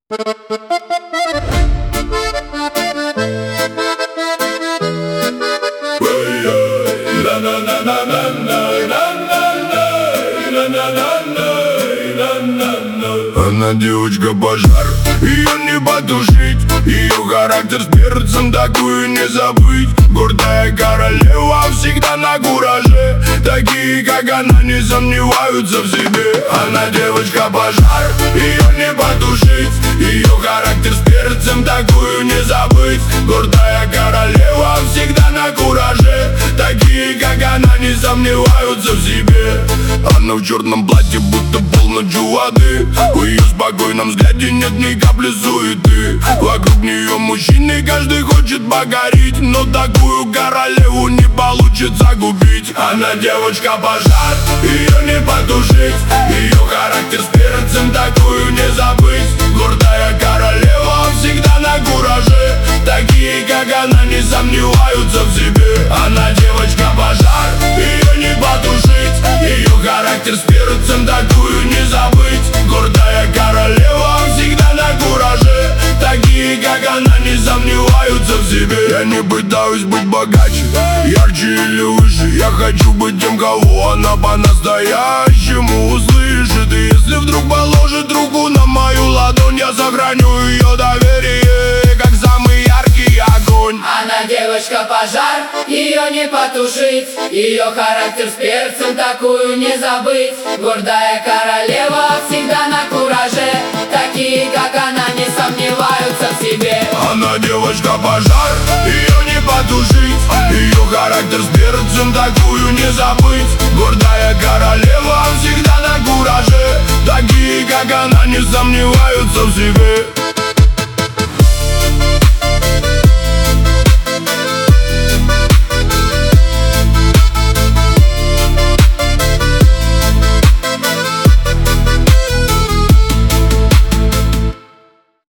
Она девочка-пожар, ее не потушить. Ее характер с перцем, такую не забыть. Гордая королева, всегда на кураже. Такие, как она, не сомневаются в себе. Она девочка-пожар, ее не потушить. Ее характер с перцем, такую не забыть. Гордая королева, всегда на кураже. Такие, как она, не сомневаются в себе. Она в черном платье, будто полночью воды. В ее спокойном взгляде нет ни капли суеты. Вокруг нее мужчины, каждый хочет покорить. Но такую королеву не получится губить. Она девочка-пожар, ее не потушить. Ее характер с перцем, такую не забыть. Гордая королева, всегда на кураже. Такие, как она, не сомневаются в себе. Она девочка-пожар, ее не потушить. Ее характер с перцем, такую не забыть. Гордая королева, всегда на кураже. Такие, как она, не сомневаются в себе. Я не пытаюсь быть богаче, ярче или выше. Я хочу быть тем, кого она по-настоящему услышит. И если вдруг положит руку на мою ладонь, я сохраню ее доверие, как самый яркий огонь. Она девочка-пожар, ее не потушить. Ее характер с перцем, такую не забыть. Гордая королева, всегда на кураже. Такие, как она, не сомневаются в себе. Она девочка-пожар, ее не потушить. Ее характер с перцем, такую не забыть. Гордая королева, всегда на кураже. Такие, как она, не сомневаются в себе.